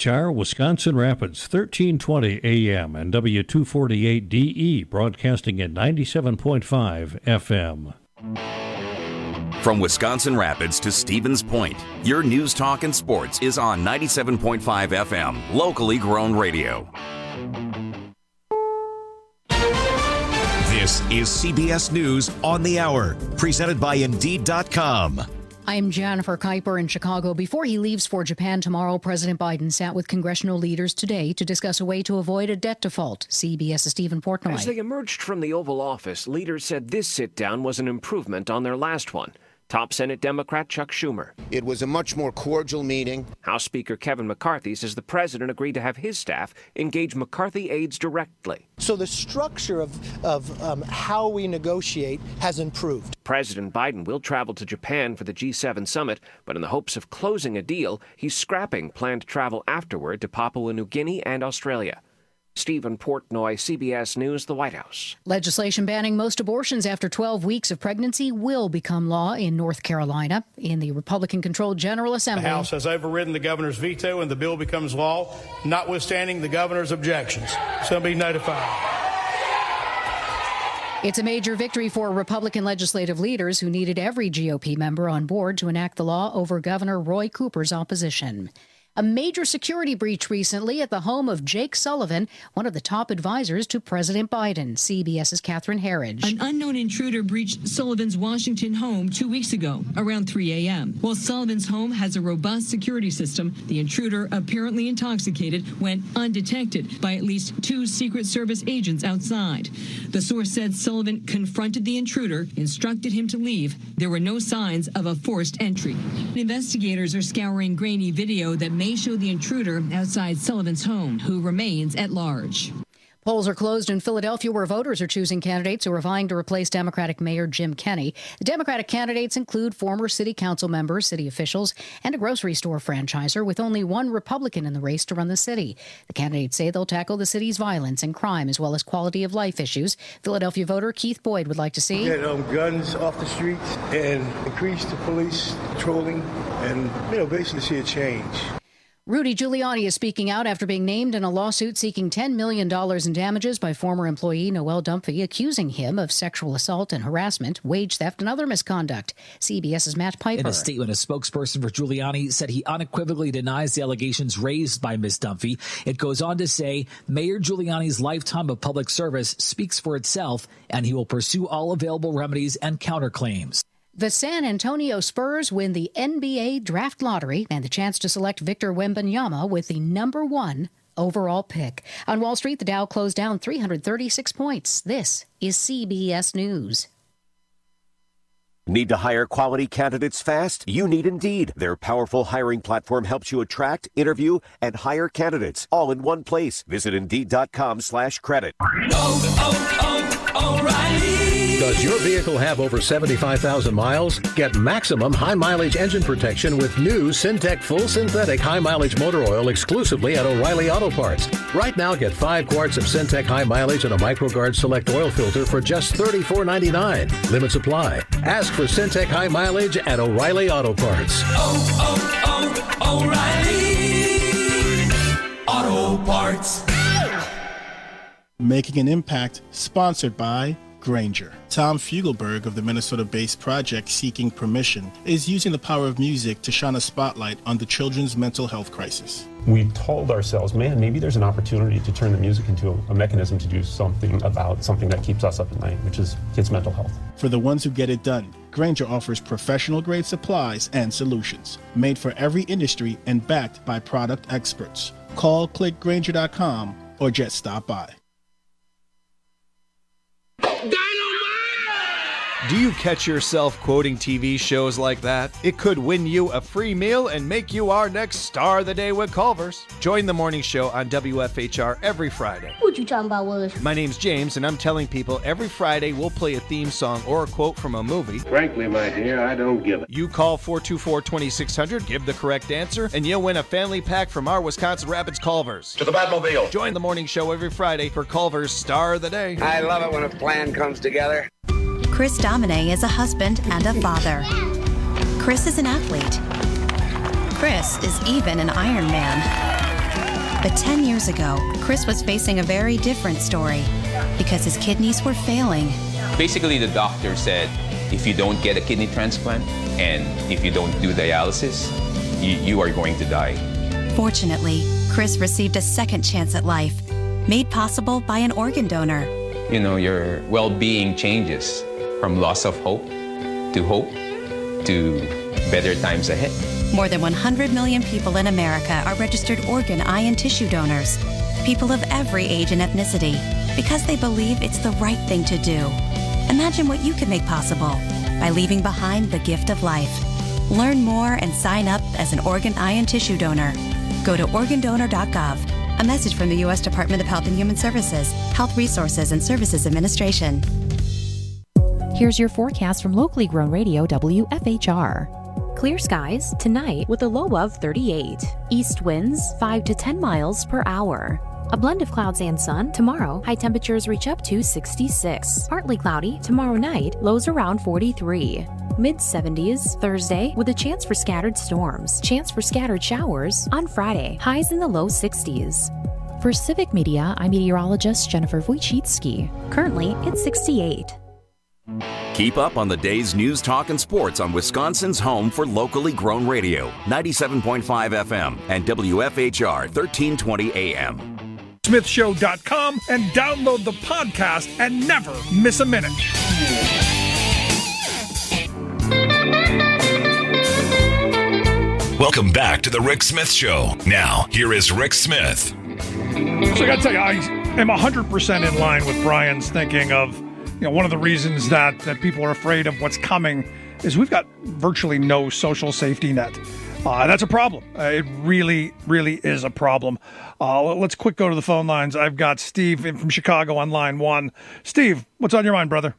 WFHR Wisconsin Rapids, 1320 AM and W248DE, broadcasting at 97.5 FM. From Wisconsin Rapids to Stevens Point, your news, talk, and sports is on 97.5 FM, locally grown radio. This is CBS News on the Hour, presented by Indeed.com. I'm Jennifer Kuiper in Chicago. Before he leaves for Japan tomorrow, President Biden sat with congressional leaders today to discuss a way to avoid a debt default. CBS's Stephen Portnoy. As they emerged from the Oval Office, leaders said this sit-down was an improvement on their last one. Top Senate Democrat Chuck Schumer. It was a much more cordial meeting. House Speaker Kevin McCarthy says the president agreed to have his staff engage McCarthy aides directly. So the structure of how we negotiate has improved. President Biden will travel to Japan for the G7 summit, but in the hopes of closing a deal, he's scrapping planned travel afterward to Papua New Guinea and Australia. Stephen Portnoy, CBS News, the White House. Legislation banning most abortions after 12 weeks of pregnancy will become law in North Carolina. In the Republican-controlled General Assembly, the House has overridden the governor's veto and the bill becomes law, notwithstanding the governor's objections. So be notified. It's a major victory for Republican legislative leaders who needed every GOP member on board to enact the law over Governor Roy Cooper's opposition. A major security breach recently at the home of Jake Sullivan, one of the top advisors to President Biden. CBS's Catherine Herridge. An unknown intruder breached Sullivan's Washington home 2 weeks ago, around 3 a.m. While Sullivan's home has a robust security system, the intruder, apparently intoxicated, went undetected by at least 2 Secret Service agents outside. The source said Sullivan confronted the intruder, instructed him to leave. There were no signs of a forced entry. Investigators are scouring grainy video that may show the intruder outside Sullivan's home, who remains at large. Polls are closed in Philadelphia, where voters are choosing candidates who are vying to replace Democratic Mayor Jim Kenney. The Democratic candidates include former city council members, city officials, and a grocery store franchisor, with only one Republican in the race to run the city. The candidates say they'll tackle the city's violence and crime, as well as quality of life issues. Philadelphia voter Keith Boyd would like to see get guns off the streets and increase the police patrolling and, basically see a change. Rudy Giuliani is speaking out after being named in a lawsuit seeking $10 million in damages by former employee Noelle Dunphy, accusing him of sexual assault and harassment, wage theft, and other misconduct. CBS's Matt Piper. In a statement, a spokesperson for Giuliani said he unequivocally denies the allegations raised by Ms. Dunphy. It goes on to say, Mayor Giuliani's lifetime of public service speaks for itself, and he will pursue all available remedies and counterclaims. The San Antonio Spurs win the NBA draft lottery and the chance to select Victor Wembanyama with the number 1 overall pick. On Wall Street, the Dow closed down 336 points. This is CBS News. Need to hire quality candidates fast? You need Indeed. Their powerful hiring platform helps you attract, interview, and hire candidates all in one place. Visit Indeed.com/credit. O'Reilly. Does your vehicle have over 75,000 miles? Get maximum high-mileage engine protection with new Syntec Full Synthetic High-Mileage Motor Oil exclusively at O'Reilly Auto Parts. Right now, get 5 quarts of Syntec High Mileage and a MicroGuard Select Oil Filter for just $34.99. Limit supply. Ask for Syntec High Mileage at O'Reilly Auto Parts. O'Reilly Auto Parts. Making an Impact, sponsored by Grainger. Tom Fugelberg of the Minnesota-based project Seeking Permission is using the power of music to shine a spotlight on the children's mental health crisis. We told ourselves, man, maybe there's an opportunity to turn the music into a mechanism to do something about something that keeps us up at night, which is kids' mental health. For the ones who get it done, Grainger offers professional-grade supplies and solutions, made for every industry and backed by product experts. Call, click Grainger.com, or just stop by. Do you catch yourself quoting TV shows like that? It could win you a free meal and make you our next Star of the Day with Culver's. Join the morning show on WFHR every Friday. What you talking about, Willis? My name's James, and I'm telling people every Friday we'll play a theme song or a quote from a movie. Frankly, my dear, I don't give it. You call 424-2600, give the correct answer, and you'll win a family pack from our Wisconsin Rapids Culver's. To the Batmobile. Join the morning show every Friday for Culver's Star of the Day. I love it when a plan comes together. Chris Domine is a husband and a father. Chris is an athlete. Chris is even an Ironman. But 10 years ago, Chris was facing a very different story because his kidneys were failing. Basically, the doctor said, if you don't get a kidney transplant and if you don't do dialysis, you are going to die. Fortunately, Chris received a second chance at life, made possible by an organ donor. You know, your well-being changes from loss of hope to better times ahead. More than 100 million people in America are registered organ, eye, and tissue donors. People of every age and ethnicity, because they believe it's the right thing to do. Imagine what you can make possible by leaving behind the gift of life. Learn more and sign up as an organ, eye, and tissue donor. Go to organdonor.gov. A message from the U.S. Department of Health and Human Services, Health Resources and Services Administration. Here's your forecast from locally grown radio WFHR. Clear skies tonight with a low of 38. East winds 5 to 10 miles per hour. A blend of clouds and sun tomorrow. High temperatures reach up to 66. Partly cloudy tomorrow night. Lows around 43. Mid-70s Thursday with a chance for scattered storms. Chance for scattered showers on Friday. Highs in the low 60s. For Civic Media, I'm meteorologist Jennifer Wojcicki. Currently, it's 68. Keep up on the day's news, talk, and sports on Wisconsin's home for locally grown radio, 97.5 FM and WFHR 1320 AM. SmithShow.com and download the podcast and never miss a minute. Welcome back to the Rick Smith Show. Now, here is Rick Smith. So I got to tell you, I am 100% in line with Brian's thinking of, one of the reasons that people are afraid of what's coming is we've got virtually no social safety net. That's a problem. It really, really is a problem. Let's quick go to the phone lines. I've got Steve from Chicago on line one. Steve, what's on your mind, brother?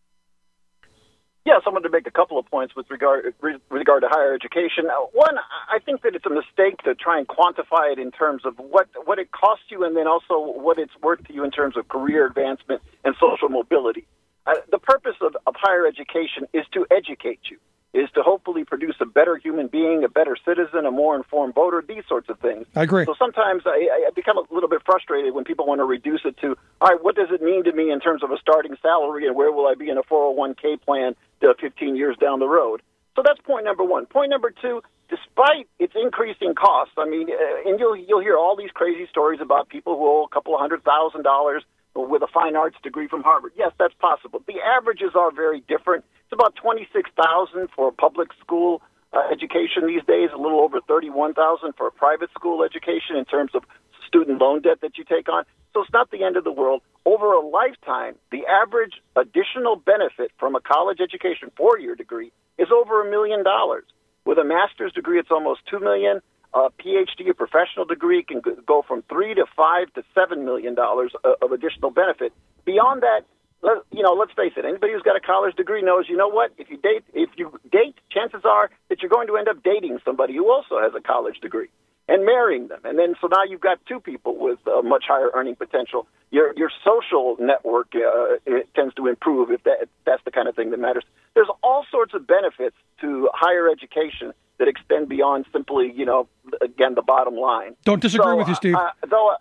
Yes, I wanted to make a couple of points with regard to higher education. One, I think that it's a mistake to try and quantify it in terms of what it costs you and then also what it's worth to you in terms of career advancement and social mobility. The purpose of higher education is to educate you, is to hopefully produce a better human being, a better citizen, a more informed voter, these sorts of things. I agree. So sometimes I become a little bit frustrated when people want to reduce it to, all right, what does it mean to me in terms of a starting salary and where will I be in a 401k plan 15 years down the road? So that's point number one. Point number two, despite its increasing costs, and you'll hear all these crazy stories about people who owe a couple of $100,000 with a fine arts degree from Harvard. Yes, that's possible. The averages are very different. It's about $26,000 for a public school education these days, a little over $31,000 for a private school education in terms of student loan debt that you take on. So it's not the end of the world. Over a lifetime, the average additional benefit from a college education 4-year degree is over $1 million. With a master's degree, it's almost $2 million. A PhD, a professional degree, can go from $3 to $5 to $7 million of additional benefit. Beyond that, let's face it. Anybody who's got a college degree knows, if you date, chances are that you're going to end up dating somebody who also has a college degree and marrying them. And then so now you've got two people with much higher earning potential. Your social network it tends to improve if that's the kind of thing that matters. There's all sorts of benefits to higher education that extend beyond simply, again, the bottom line. Don't disagree with you, Steve. I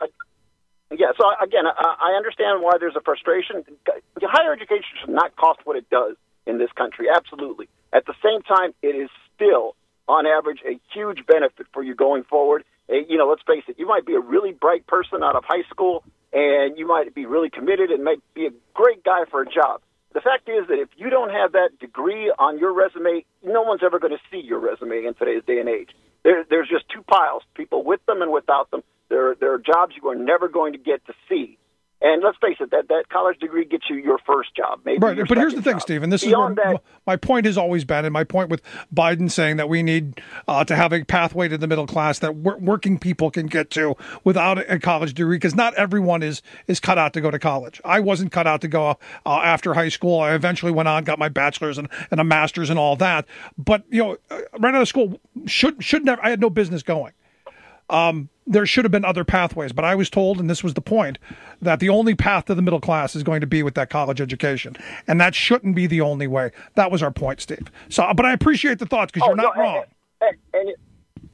understand why there's a frustration. Higher education should not cost what it does in this country, absolutely. At the same time, it is still, on average, a huge benefit for you going forward. Let's face it, you might be a really bright person out of high school, and you might be really committed and might be a great guy for a job. The fact is that if you don't have that degree on your resume, no one's ever going to see your resume in today's day and age. There's just two piles, people with them and without them. There are jobs you are never going to get to see. And let's face it, that college degree gets you your first job. Maybe right, but here's the thing, Steve, and this is where my point has always been, and my point with Biden saying that we need to have a pathway to the middle class that working people can get to without a college degree, because not everyone is cut out to go to college. I wasn't cut out to go after high school. I eventually went on, got my bachelor's and a master's and all that. But, right out of school, should never. I had no business going. There should have been other pathways, but I was told, and this was the point, that the only path to the middle class is going to be with that college education, and that shouldn't be the only way. That was our point, Steve. So, but I appreciate the thoughts because you're not wrong.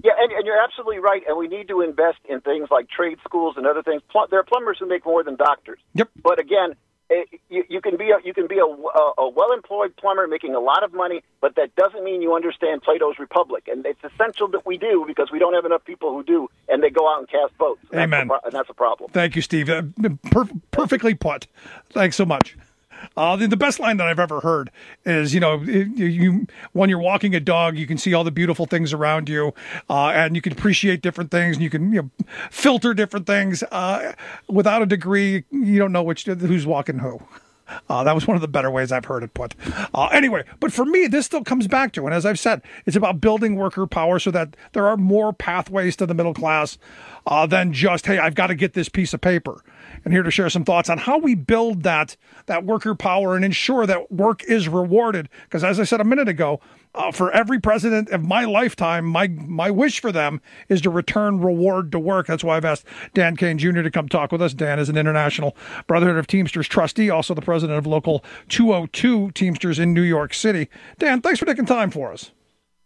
Yeah, and you're absolutely right. And we need to invest in things like trade schools and other things. There are plumbers who make more than doctors. Yep. But again, you can be a well-employed plumber making a lot of money, but that doesn't mean you understand Plato's Republic. And it's essential that we do, because we don't have enough people who do, and they go out and cast votes. Amen. And that's a problem. Thank you, Steve. Perfectly put. Thanks so much. The best line that I've ever heard is, you when you're walking a dog, you can see all the beautiful things around you, and you can appreciate different things, and you can filter different things. Without a degree, you don't know who's walking who. That was one of the better ways I've heard it put. Anyway, but for me, this still comes back to, and as I've said, it's about building worker power so that there are more pathways to the middle class than just, hey, I've got to get this piece of paper. And here to share some thoughts on how we build that worker power and ensure that work is rewarded. Because as I said a minute ago, for every president of my lifetime, my wish for them is to return reward to work. That's why I've asked Dan Kane Jr. to come talk with us. Dan is an International Brotherhood of Teamsters trustee, also the president of Local 202 Teamsters in New York City. Dan, thanks for taking time for us.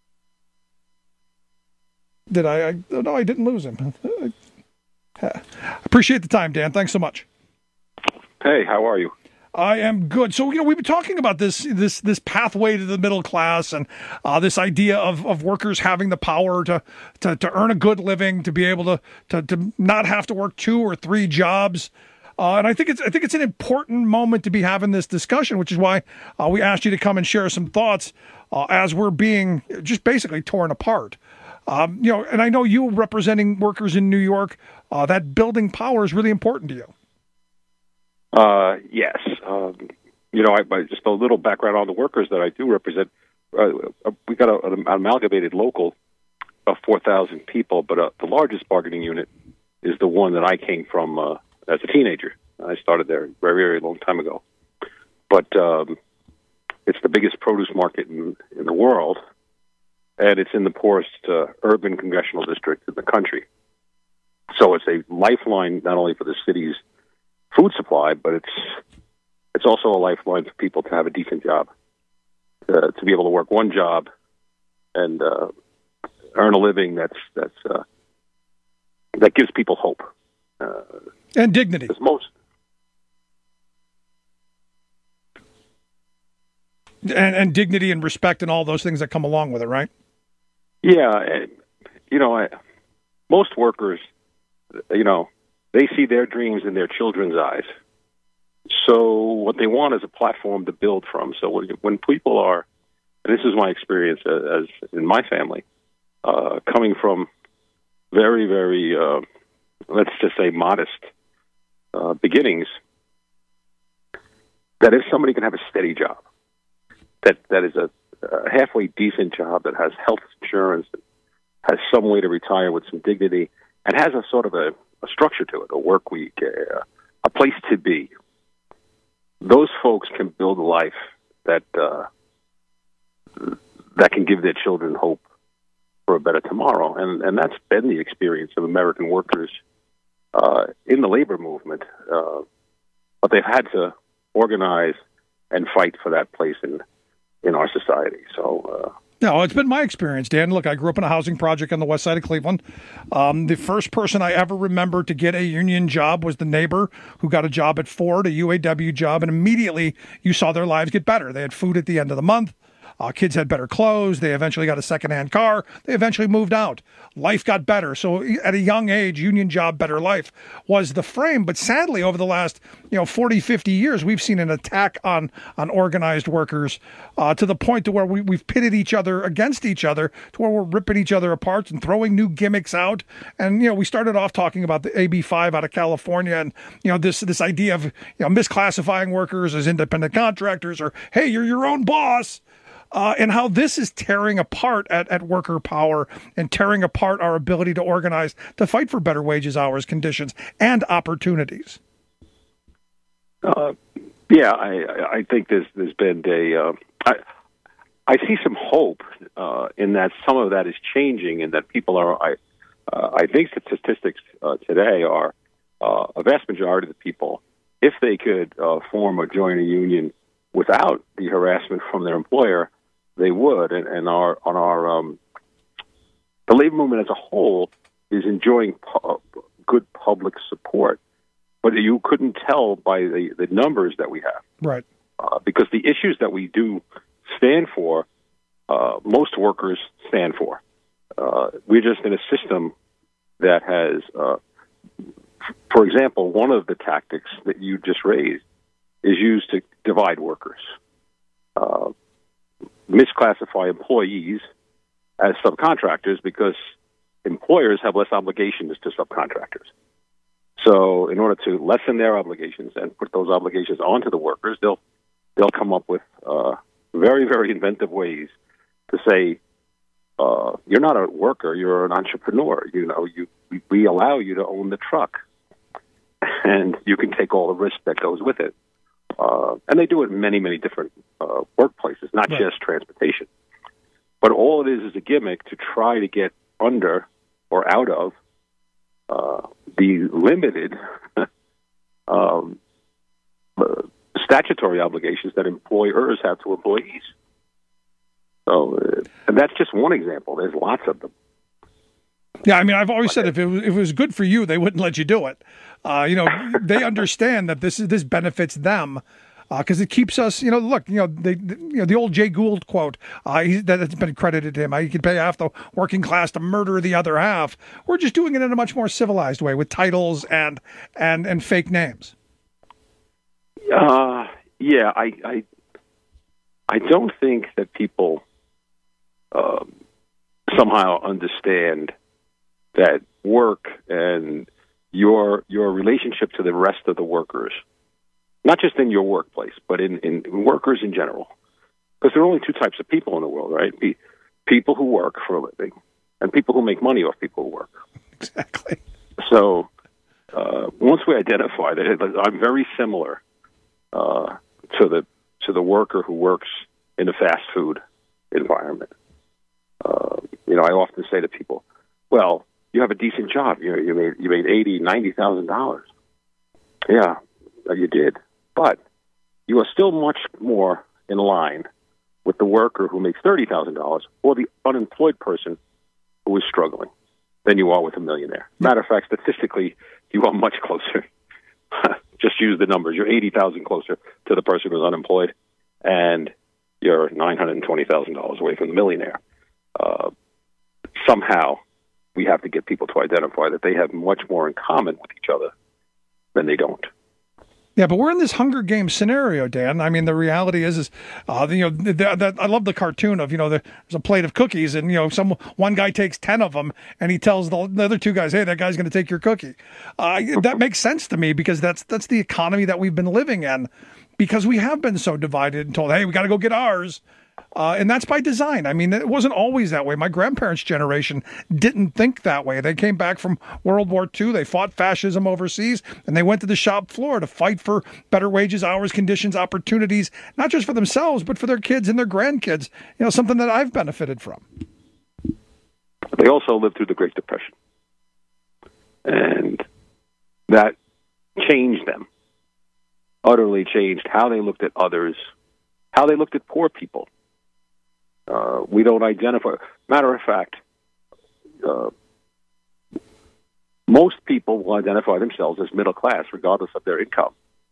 Did I? No, I didn't lose him. Appreciate the time, Dan. Thanks so much. Hey, how are you? I am good. So, we've been talking about this pathway to the middle class and this idea of workers having the power to earn a good living, to be able to not have to work 2 or 3 jobs. And I think it's an important moment to be having this discussion, which is why we asked you to come and share some thoughts as we're being just basically torn apart. And I know you representing workers in New York, that building power is really important to you. Yes. I just a little background on the workers that I do represent. We got an amalgamated local of 4,000 people, but the largest bargaining unit is the one that I came from as a teenager. I started there very, very long time ago. But it's the biggest produce market in the world, and it's in the poorest urban congressional district in the country. So it's a lifeline not only for the city's food supply, but it's also a lifeline for people to have a decent job, to be able to work one job and earn a living that gives people hope and dignity. And dignity and respect and all those things that come along with it, right? Yeah, most workers, they see their dreams in their children's eyes. So what they want is a platform to build from. So when people are, and this is my experience as in my family, coming from very, very, let's just say modest beginnings, that if somebody can have a steady job, that is a halfway decent job, that has health insurance, has some way to retire with some dignity, and has a sort of a structure to it, a work week, a place to be. Those folks can build a life that can give their children hope for a better tomorrow. And that's been the experience of American workers in the labor movement. But they've had to organize and fight for that place in our society. So No, it's been my experience, Dan. Look, I grew up in a housing project on the west side of Cleveland. The first person I ever remember to get a union job was the neighbor who got a job at Ford, a UAW job, and immediately you saw their lives get better. They had food at the end of the month. Kids had better clothes. They eventually got a secondhand car. They eventually moved out. Life got better. So at a young age, union job, better life was the frame. But sadly, over the last 40, 50 years, we've seen an attack on organized workers to the point to where we've pitted each other against each other, to where we're ripping each other apart and throwing new gimmicks out. And, we started off talking about the AB5 out of California and, this idea of, misclassifying workers as independent contractors or, hey, you're your own boss. And how this is tearing apart at worker power and tearing apart our ability to organize, to fight for better wages, hours, conditions, and opportunities. Yeah, I think there's been I see some hope in that some of that is changing, and that people are. I think the statistics today are a vast majority of the people, if they could form or join a union without the harassment from their employer, they would. And on our the labor movement as a whole is enjoying good public support, but you couldn't tell by the numbers that we have. Right. Because the issues that we do stand for, most workers stand for. We're just in a system that has, for example, one of the tactics that you just raised is used to divide workers, misclassify employees as subcontractors because employers have less obligations to subcontractors. So in order to lessen their obligations and put those obligations onto the workers, they'll come up with very, very inventive ways to say, you're not a worker, you're an entrepreneur. We allow you to own the truck, and you can take all the risk that goes with it. And they do it in many, many different workplaces, not just transportation. But all it is a gimmick to try to get under or out of the limited statutory obligations that employers have to employees. So, and that's just one example. There's lots of them. Yeah, I mean, I've always said if it was good for you, they wouldn't let you do it. They understand that this benefits them because it keeps us. Look, the old Jay Gould quote that's been credited to him. He could pay half the working class to murder the other half. We're just doing it in a much more civilized way with titles and fake names. Yeah, I don't think that people somehow understand that work and your relationship to the rest of the workers, not just in your workplace, but in workers in general, because there are only two types of people in the world, right? People who work for a living and people who make money off people who work. Exactly. So once we identify that I'm very similar to the worker who works in a fast food environment. I often say to people, well, you have a decent job. You made $80,000, $90,000. Yeah, you did. But you are still much more in line with the worker who makes $30,000 or the unemployed person who is struggling than you are with a millionaire. Matter of fact, statistically, you are much closer. Just use the numbers. You're 80,000 closer to the person who's unemployed, and you're $920,000 away from the millionaire. Somehow, we have to get people to identify that they have much more in common with each other than they don't. Yeah, but we're in this Hunger Games scenario, Dan. I mean, the reality is I love the cartoon of, there's a plate of cookies and, one guy takes 10 of them and he tells the other two guys, hey, that guy's going to take your cookie. That makes sense to me because that's the economy that we've been living in because we have been so divided and told, hey, we got to go get ours. And that's by design. I mean, it wasn't always that way. My grandparents' generation didn't think that way. They came back from World War II. They fought fascism overseas, and they went to the shop floor to fight for better wages, hours, conditions, opportunities, not just for themselves, but for their kids and their grandkids, something that I've benefited from. They also lived through the Great Depression, and that changed them, utterly changed how they looked at others, how they looked at poor people. We don't identify. Matter of fact, most people will identify themselves as middle class, regardless of their income.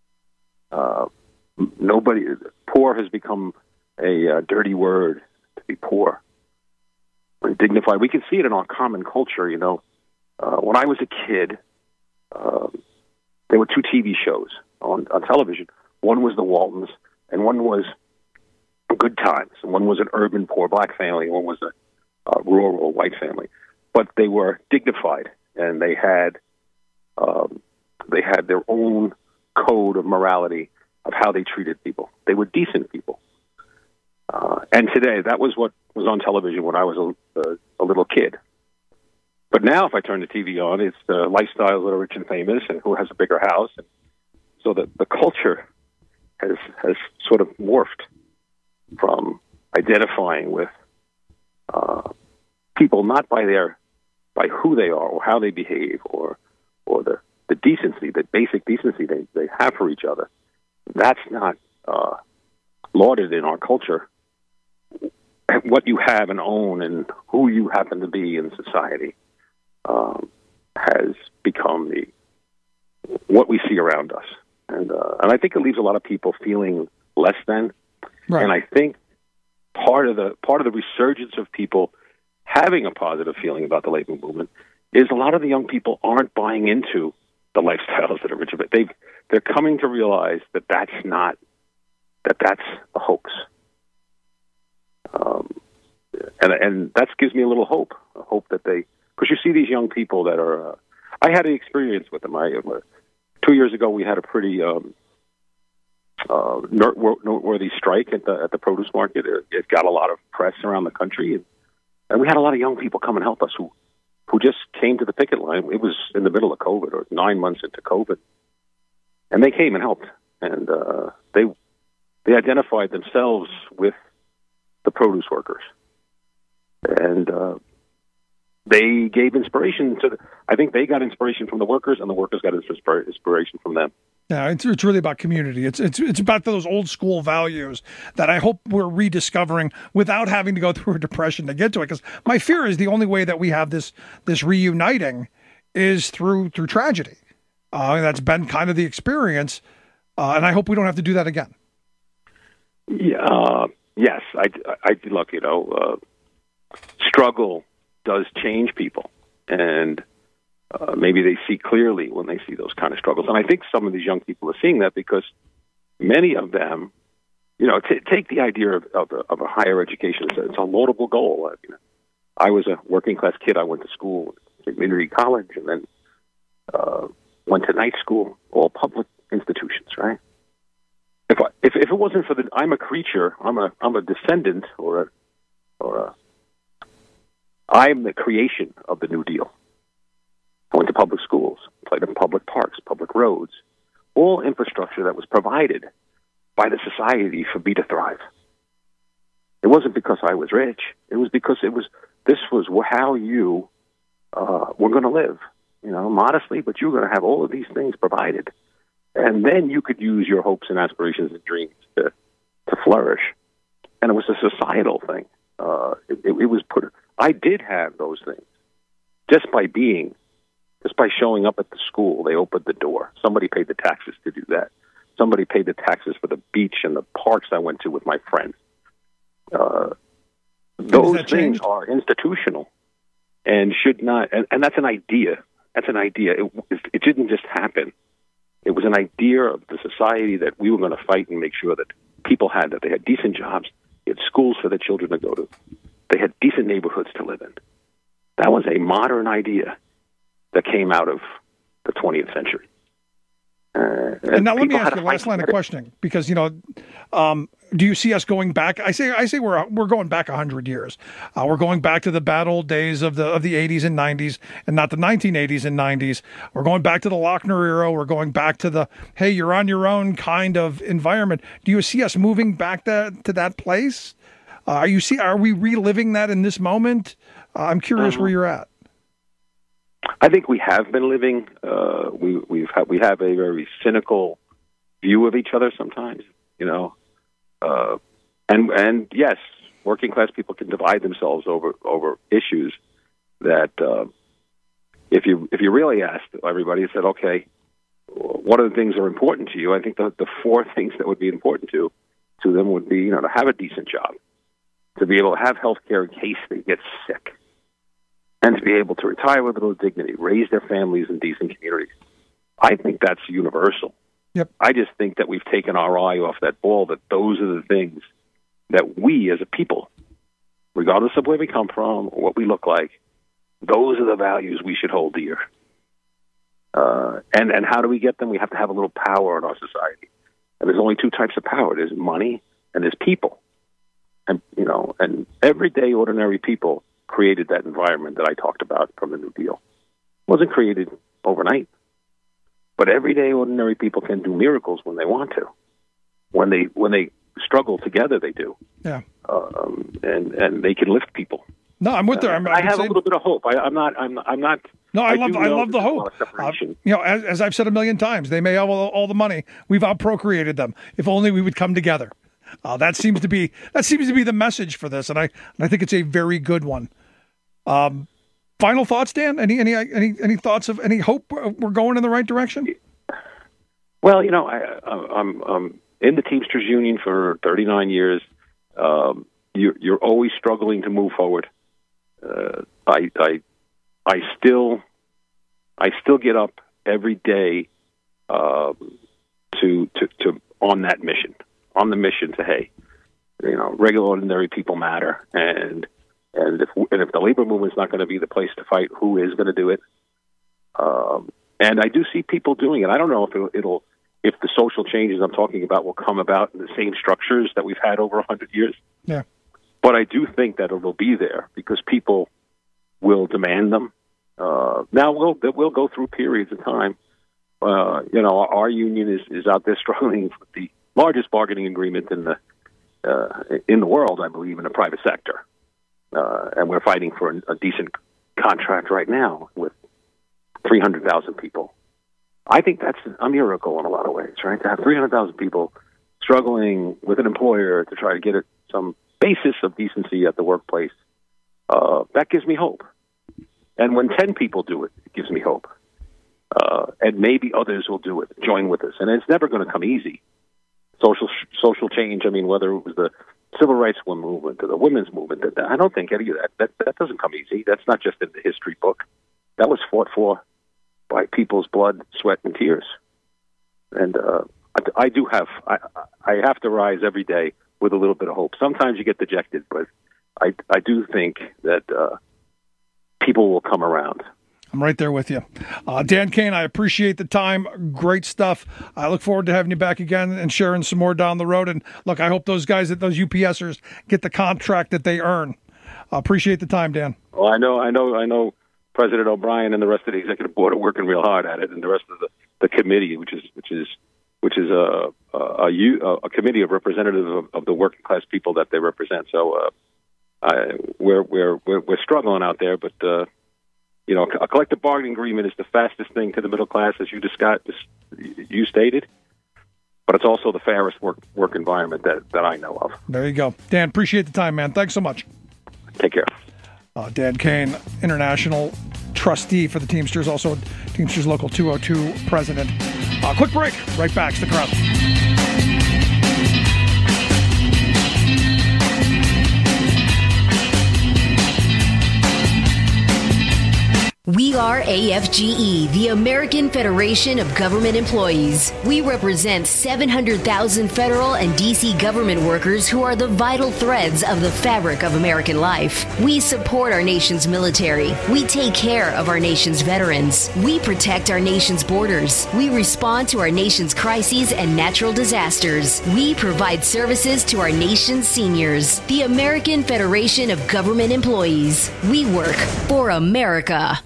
Poor has become a dirty word to be poor. Dignified. We can see it in our common culture. When I was a kid, there were two TV shows on television. One was The Waltons, and one was Good Times. And one was an urban poor black family, and one was a rural white family. But they were dignified, and they had their own code of morality of how they treated people. They were decent people. And today, that was what was on television when I was a little kid. But now, if I turn the TV on, it's the lifestyles that are rich and famous, and who has a bigger house. And so the culture has sort of morphed from identifying with people not by who they are or how they behave or the decency, the basic decency they have for each other. That's not lauded in our culture. what you have and own and who you happen to be in society has become what we see around us, and I think it leaves a lot of people feeling less than. Right. And I think part of the resurgence of people having a positive feeling about the labor movement is a lot of the young people aren't buying into the lifestyles that are rich. They're coming to realize that's a hoax. And that gives me a little hope that because you see these young people that are, I had an experience with them. 2 years ago, we had a pretty noteworthy strike at the produce market. It got a lot of press around the country, and we had a lot of young people come and help us who just came to the picket line. It was in the middle of COVID, or 9 months into COVID, and they came and helped, and they identified themselves with the produce workers, and they gave inspiration to. I think they got inspiration from the workers, and the workers got inspiration from them. Yeah, it's really about community. It's about those old school values that I hope we're rediscovering without having to go through a depression to get to it. Because my fear is the only way that we have this reuniting is through tragedy. That's been kind of the experience, and I hope we don't have to do that again. Yeah. Yes, I look. Struggle does change people, and maybe they see clearly when they see those kind of struggles. And I think some of these young people are seeing that because many of them, take the idea of a higher education. It's a laudable goal. I was a working class kid. I went to school at community college, and then went to night school, all public institutions, right? If it wasn't for I'm a creature, I'm a descendant, I'm the creation of the New Deal. I went to public schools, played in public parks, public roads, all infrastructure that was provided by the society for me to thrive. It wasn't because I was rich. It was because this was how you were going to live, modestly, but you were going to have all of these things provided. And then you could use your hopes and aspirations and dreams to flourish. And it was a societal thing. It was I did have those things just by showing up at the school. They opened the door. Somebody paid the taxes to do that. Somebody paid the taxes for the beach and the parks I went to with my friends. Those things are institutional and should not. And that's an idea. That's an idea. It didn't just happen. It was an idea of the society that we were going to fight and make sure that people had that. They had decent jobs. They had schools for their children to go to. They had decent neighborhoods to live in. That was a modern idea that came out of the 20th century. And now let me ask you the last line of questioning, because, do you see us going back? I say we're going back 100 years. We're going back to the bad old days of the 80s and 90s, and not the 1980s and 90s. We're going back to the Lochner era. We're going back to the, hey, you're on your own kind of environment. Do you see us moving back to that place? Are we reliving that in this moment? I'm curious where you're at. I think we have been living. We have a very cynical view of each other sometimes, and yes, working class people can divide themselves over issues that if you really asked everybody, said, okay, what are the things that are important to you? I think the four things that would be important to them would be, to have a decent job, to be able to have health care in case they get sick, and to be able to retire with a little dignity, raise their families in decent communities. I think that's universal. Yep. I just think that we've taken our eye off that ball, that those are the things that we as a people, regardless of where we come from or what we look like, those are the values we should hold dear. And how do we get them? We have to have a little power in our society. And there's only two types of power. There's money and there's people. And, and everyday ordinary people created that environment that I talked about from the New Deal. It wasn't created overnight, but everyday ordinary people can do miracles when they want to. When they struggle together, they do. Yeah. And they can lift people. No, I'm with her. I have a little bit of hope. I'm not. No, I love the hope. As I've said a million times, they may have all the money. We've outprocreated them. If only we would come together. That seems to be the message for this, and I think it's a very good one. Final thoughts, Dan? Any thoughts of any hope we're going in the right direction? Well, I'm in the Teamsters Union for 39 years. You're always struggling to move forward. I still get up every day to on that mission, on the mission to, hey, regular ordinary people matter, and if the labor movement's not going to be the place to fight, who is going to do it? And I do see people doing it. I don't know if the social changes I'm talking about will come about in the same structures that we've had over 100 years. Yeah. But I do think that it'll be there because people will demand them. Now we'll go through periods of time. Our union is out there struggling with the largest bargaining agreement in the world, I believe, in the private sector, and we're fighting for a decent contract right now with 300,000 people. I think that's a miracle in a lot of ways, right? To have 300,000 people struggling with an employer to try to get some basis of decency at the workplace, that gives me hope. And when 10 people do it, it gives me hope. And maybe others will do it, join with us. And it's never going to come easy. Social change, I mean, whether it was the civil rights movement or the women's movement, I don't think any of that doesn't come easy. That's not just in the history book. That was fought for by people's blood, sweat, and tears. And I have to rise every day with a little bit of hope. Sometimes you get dejected, but I do think that people will come around. I'm right there with you. Dan Kane, I appreciate the time. Great stuff. I look forward to having you back again and sharing some more down the road. And look, I hope those guys, those UPSers, get the contract that they earn. I appreciate the time, Dan. Well, I know President O'Brien and the rest of the executive board are working real hard at it, and the rest of the committee, which is a committee of representatives of the working class people that they represent. So we're struggling out there, but a collective bargaining agreement is the fastest thing to the middle class, as you stated. But it's also the fairest work environment that I know of. There you go, Dan. Appreciate the time, man. Thanks so much. Take care. Dan Kane, international trustee for the Teamsters, also Teamsters Local 202 president. Quick break. Right back. Stick around. We are AFGE, the American Federation of Government Employees. We represent 700,000 federal and D.C. government workers who are the vital threads of the fabric of American life. We support our nation's military. We take care of our nation's veterans. We protect our nation's borders. We respond to our nation's crises and natural disasters. We provide services to our nation's seniors. The American Federation of Government Employees. We work for America.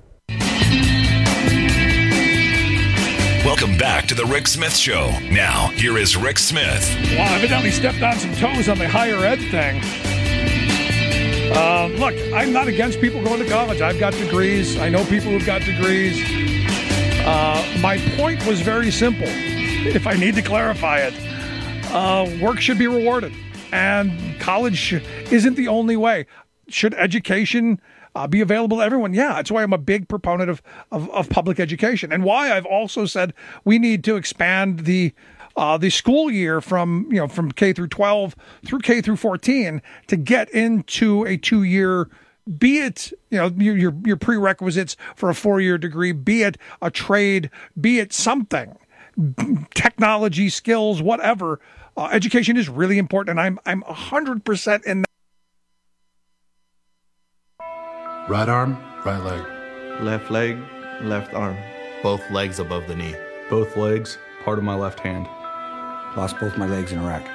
Welcome back to the Rick Smith Show. Now, here is Rick Smith. Well, I evidently stepped on some toes on the higher ed thing. Look, I'm not against people going to college. I've got degrees. I know people who've got degrees. My point was very simple. If I need to clarify it, work should be rewarded. And college isn't the only way. Should education be available to everyone? Yeah, that's why I'm a big proponent of public education, and why I've also said we need to expand the school year from K through 12 through K through 14 to get into a 2-year, be it your prerequisites for a 4-year degree, be it a trade, be it something, technology, skills, whatever. Education is really important, and I'm 100% in that. Right arm, right leg. Left leg, left arm. Both legs above the knee. Both legs, part of my left hand. Lost both my legs in Iraq.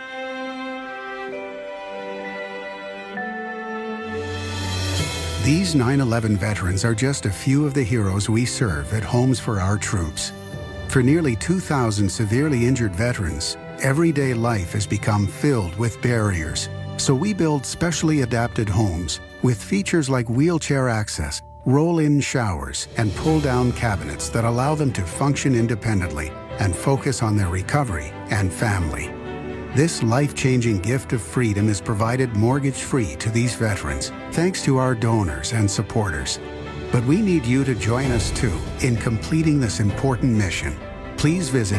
These 9/11 veterans are just a few of the heroes we serve at Homes for Our Troops. For nearly 2,000 severely injured veterans, everyday life has become filled with barriers. So we build specially adapted homes with features like wheelchair access, roll-in showers, and pull-down cabinets that allow them to function independently and focus on their recovery and family. This life-changing gift of freedom is provided mortgage-free to these veterans, thanks to our donors and supporters. But we need you to join us, too, in completing this important mission. Please visit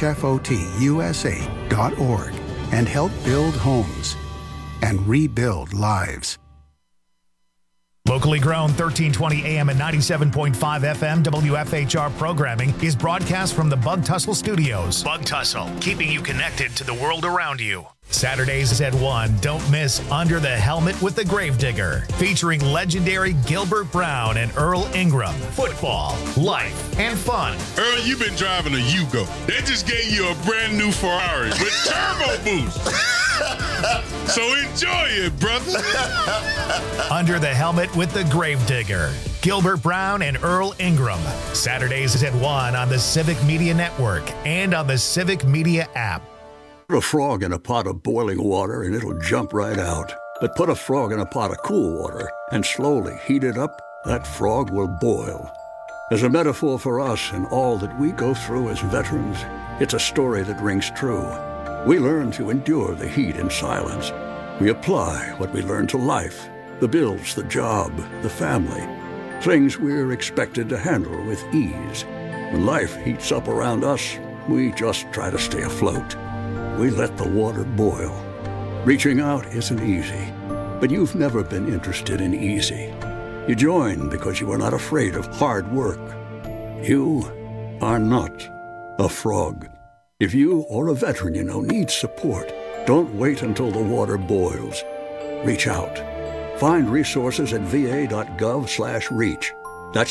hfotusa.org and help build homes and rebuild lives. Locally grown 1320 AM and 97.5 FM WFHR programming is broadcast from the Bug Tussle Studios. Bug Tussle, keeping you connected to the world around you. Saturdays at 1, don't miss Under the Helmet with the Gravedigger, featuring legendary Gilbert Brown and Earl Ingram. Football, life, and fun. Earl, you've been driving a Yugo. They just gave you a brand new Ferrari with turbo boost. So enjoy it, brother. Under the Helmet with the Gravedigger, Gilbert Brown and Earl Ingram. Saturdays at 1 on the Civic Media Network and on the Civic Media app. Put a frog in a pot of boiling water and it'll jump right out. But put a frog in a pot of cool water and slowly heat it up, that frog will boil. As a metaphor for us and all that we go through as veterans, it's a story that rings true. We learn to endure the heat in silence. We apply what we learn to life, the bills, the job, the family, things we're expected to handle with ease. When life heats up around us, we just try to stay afloat. We let the water boil. Reaching out isn't easy, but you've never been interested in easy. You join because you are not afraid of hard work. You are not a frog. If you or a veteran you know needs support, don't wait until the water boils. Reach out. Find resources at va.gov/reach. That's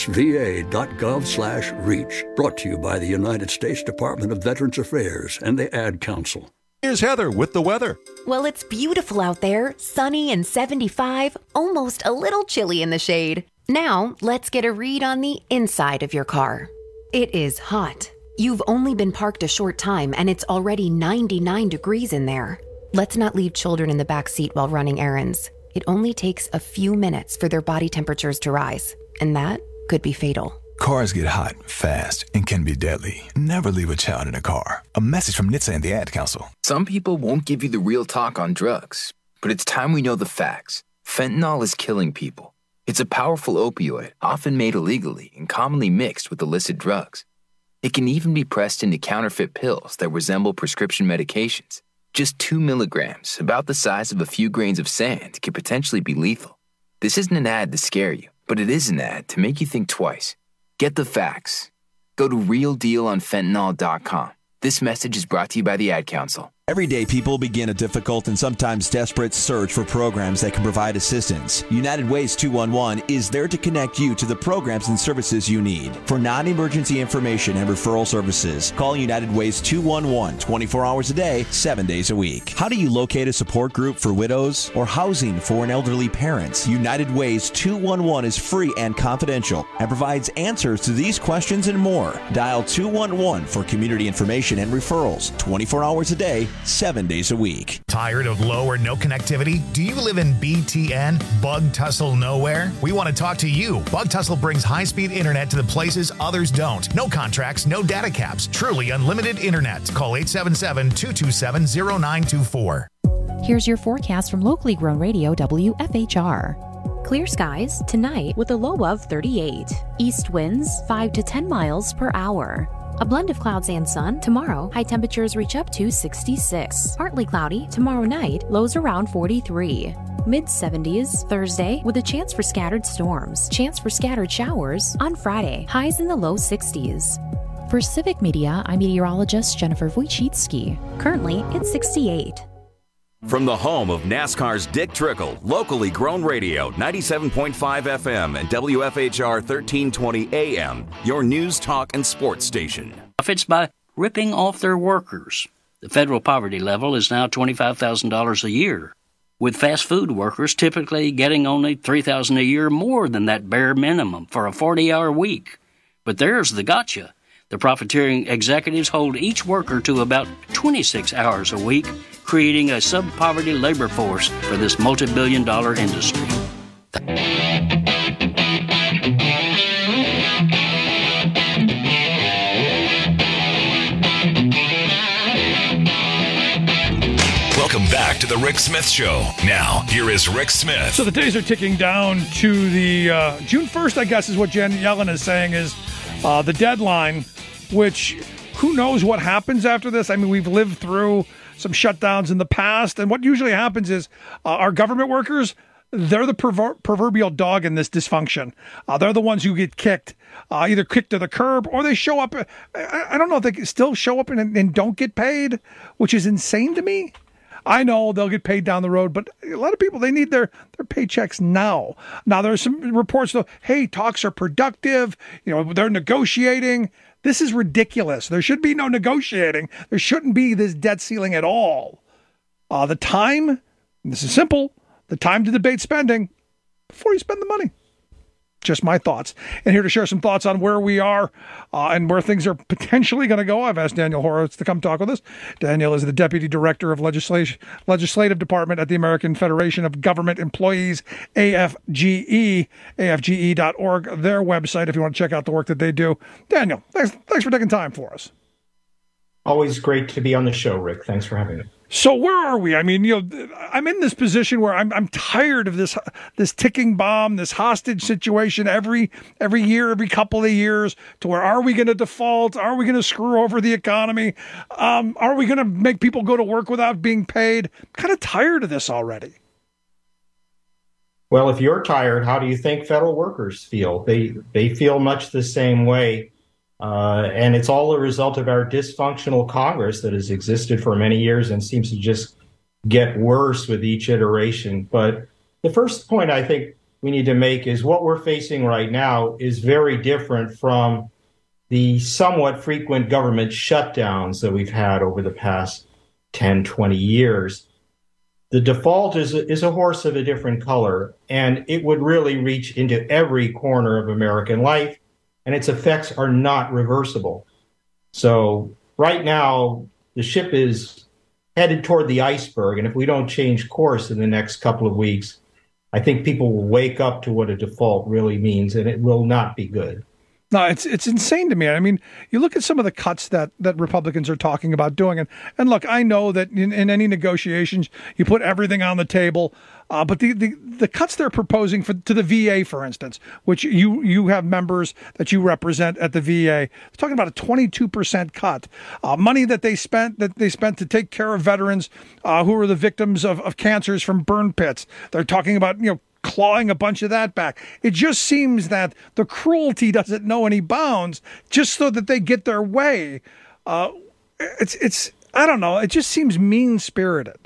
va.gov/reach. Brought to you by the United States Department of Veterans Affairs and the Ad Council. Here's Heather with the weather. Well, it's beautiful out there, sunny and 75, almost a little chilly in the shade. Now, let's get a read on the inside of your car. It is hot. You've only been parked a short time and it's already 99 degrees in there. Let's not leave children in the back seat while running errands. It only takes a few minutes for their body temperatures to rise, and that could be fatal. Cars get hot fast and can be deadly. Never leave a child in a car. A message from NHTSA and the Ad Council. Some people won't give you the real talk on drugs, but it's time we know the facts. Fentanyl is killing people. It's a powerful opioid, often made illegally and commonly mixed with illicit drugs. It can even be pressed into counterfeit pills that resemble prescription medications. Just 2 milligrams, about the size of a few grains of sand, can potentially be lethal. This isn't an ad to scare you, but it is an ad to make you think twice. Get the facts. Go to realdealonfentanyl.com. This message is brought to you by the Ad Council. Every day, people begin a difficult and sometimes desperate search for programs that can provide assistance. United Ways 211 is there to connect you to the programs and services you need. For non-emergency information and referral services, call United Ways 211 24 hours a day, 7 days a week. How do you locate a support group for widows or housing for an elderly parent? United Ways 211 is free and confidential and provides answers to these questions and more. Dial 211 for community information and referrals 24 hours a day, 7 days a week. Tired of low or no connectivity? Do you live in BTN, Bug Tussle Nowhere? We want to talk to you. Bug Tussle brings high-speed internet to the places others don't. No contracts, no data caps. Truly unlimited internet. Call 877-227-0924. Here's your forecast from locally grown radio WFHR. Clear skies tonight with a low of 38. East winds 5 to 10 miles per hour. A blend of clouds and sun. Tomorrow, high temperatures reach up to 66. Partly cloudy. Tomorrow night, lows around 43. Mid-70s Thursday with a chance for scattered storms. Chance for scattered showers on Friday. Highs in the low 60s. For Civic Media, I'm meteorologist Jennifer Wojcicki. Currently, it's 68. From the home of NASCAR's Dick Trickle, locally grown radio, 97.5 FM and WFHR 1320 AM, your news, talk, and sports station. Profits by ripping off their workers. The federal poverty level is now $25,000 a year, with fast food workers typically getting only $3,000 a year more than that bare minimum for a 40-hour week. But there's the gotcha. The profiteering executives hold each worker to about 26 hours a week, creating a sub-poverty labor force for this multi-billion-dollar industry. Welcome back to the Rick Smith Show. Now, here is Rick Smith. So the days are ticking down to the June 1st, I guess, is what Janet Yellen is saying is the deadline, which who knows what happens after this. I mean, we've lived through some shutdowns in the past, and what usually happens is our government workers, they're the proverbial dog in this dysfunction. They're the ones who get kicked, either kicked to the curb or they show up. I don't know if they still show up and don't get paid, which is insane to me. I know they'll get paid down the road, but a lot of people, they need their paychecks now. Now, there's some reports, though, hey, talks are productive. They're negotiating. This is ridiculous. There should be no negotiating. There shouldn't be this debt ceiling at all. The time, this is simple, the time to debate spending before you spend the money. Just my thoughts. And here to share some thoughts on where we are and where things are potentially going to go, I've asked Daniel Horowitz to come talk with us. Daniel is the Deputy Director of Legislative Department at the American Federation of Government Employees, AFGE, AFGE.org, their website if you want to check out the work that they do. Daniel, thanks for taking time for us. Always great to be on the show, Rick. Thanks for having me. So where are we? I mean, I'm in this position where I'm tired of this ticking bomb, this hostage situation every year, every couple of years, to where are we going to default? Are we going to screw over the economy? Are we going to make people go to work without being paid? I'm kind of tired of this already. Well, if you're tired, how do you think federal workers feel? They feel much the same way. And it's all a result of our dysfunctional Congress that has existed for many years and seems to just get worse with each iteration. But the first point I think we need to make is what we're facing right now is very different from the somewhat frequent government shutdowns that we've had over the past 10, 20 years. The default is a horse of a different color, and it would really reach into every corner of American life. And its effects are not reversible. So right now, the ship is headed toward the iceberg. And if we don't change course in the next couple of weeks, I think people will wake up to what a default really means, and it will not be good. No, it's insane to me. I mean, you look at some of the cuts that Republicans are talking about doing, and look, I know that in any negotiations you put everything on the table, but the cuts they're proposing to the VA, for instance, which you have members that you represent at the VA, they're talking about a 22% cut, money that they spent to take care of veterans who are the victims of cancers from burn pits. They're talking about clawing a bunch of that back. It just seems that the cruelty doesn't know any bounds, just so that they get their way. It's I don't know. It just seems mean-spirited.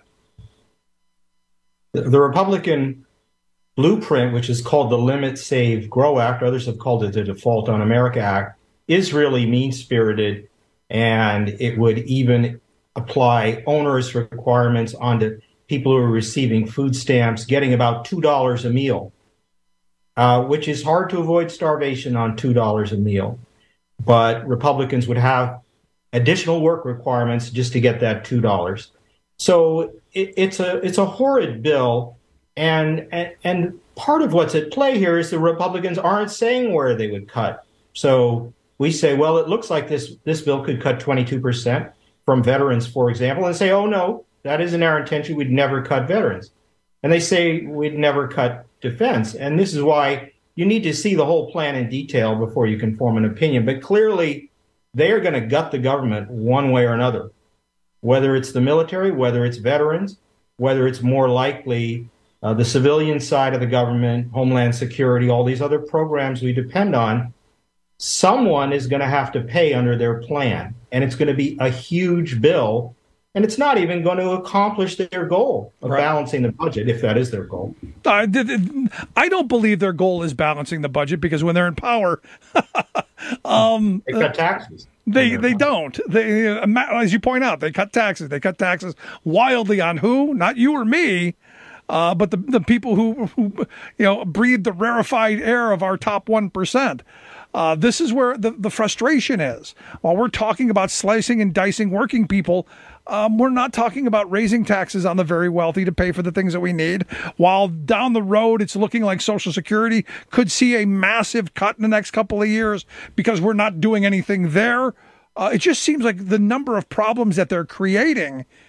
The Republican blueprint, which is called the Limit, Save, Grow Act, others have called it the Default on America Act, is really mean-spirited, and it would even apply onerous requirements onto people who are receiving food stamps, getting about $2 a meal, which is hard to avoid starvation on $2 a meal. But Republicans would have additional work requirements just to get that $2. So it's a horrid bill, and part of what's at play here is the Republicans aren't saying where they would cut. So we say, well, it looks like this bill could cut 22% from veterans, for example, and say, oh no, that isn't our intention. We'd never cut veterans. And they say we'd never cut defense. And this is why you need to see the whole plan in detail before you can form an opinion. But clearly, they are going to gut the government one way or another, whether it's the military, whether it's veterans, whether it's more likely the civilian side of the government, Homeland Security, all these other programs we depend on. Someone is going to have to pay under their plan. And it's going to be a huge bill. And it's not even going to accomplish their goal of balancing the budget, if that is their goal. I don't believe their goal is balancing the budget, because when they're in power, they cut taxes. They don't. They, as you point out, they cut taxes. They cut taxes wildly on who? Not you or me, but the people who breathe the rarefied air of our top 1%. This is where the frustration is. While we're talking about slicing and dicing working people, we're not talking about raising taxes on the very wealthy to pay for the things that we need. While down the road, it's looking like Social Security could see a massive cut in the next couple of years because we're not doing anything there. It just seems like the number of problems that they're creating,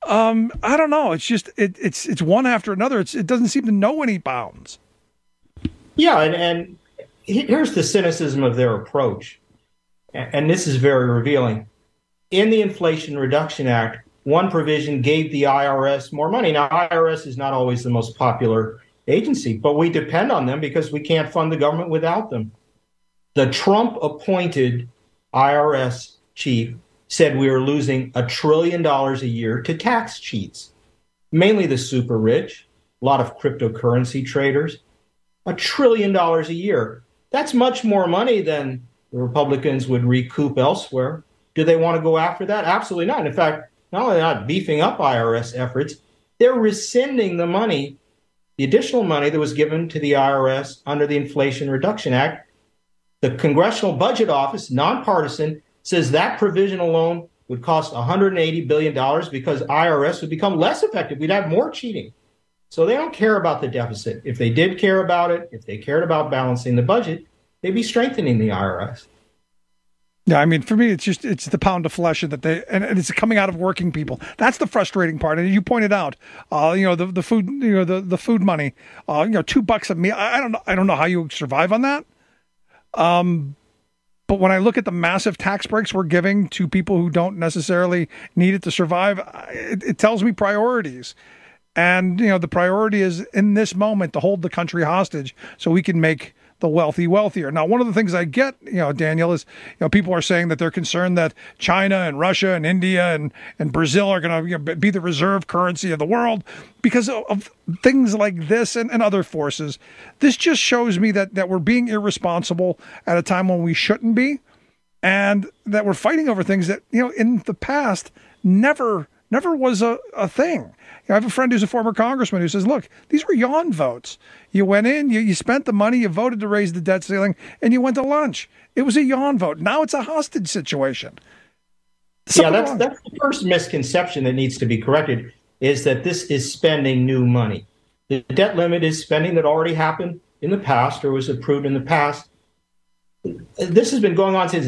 I don't know. It's just it's one after another. It doesn't seem to know any bounds. Yeah, and here's the cynicism of their approach, and this is very revealing. In the Inflation Reduction Act, one provision gave the IRS more money. Now, IRS is not always the most popular agency, but we depend on them because we can't fund the government without them. The Trump-appointed IRS chief said we were losing $1 trillion a year to tax cheats, mainly the super rich, a lot of cryptocurrency traders. $1 trillion a year. That's much more money than the Republicans would recoup elsewhere. Do they want to go after that? Absolutely not. In fact, not only not beefing up IRS efforts, they're rescinding the money, the additional money that was given to the IRS under the Inflation Reduction Act. The Congressional Budget Office, nonpartisan, says that provision alone would cost $180 billion because IRS would become less effective. We'd have more cheating. So they don't care about the deficit. If they did care about it, if they cared about balancing the budget, they'd be strengthening the IRS. Yeah, I mean, for me, it's the pound of flesh and it's coming out of working people. That's the frustrating part. And you pointed out, the food, the food money, $2 a meal. I don't know how you survive on that. But when I look at the massive tax breaks we're giving to people who don't necessarily need it to survive, it tells me priorities. And, the priority is in this moment to hold the country hostage so we can make the wealthy wealthier. Now, one of the things I get, Daniel, is, people are saying that they're concerned that China and Russia and India and Brazil are going to be the reserve currency of the world because of things like this and other forces. This just shows me that we're being irresponsible at a time when we shouldn't be, and that we're fighting over things that, in the past never was a thing. I have a friend who's a former congressman who says, look, these were yawn votes. You went in, you spent the money, you voted to raise the debt ceiling, and you went to lunch. It was a yawn vote. Now it's a hostage situation. That's the first misconception that needs to be corrected, is that this is spending new money. The debt limit is spending that already happened in the past or was approved in the past. This has been going on since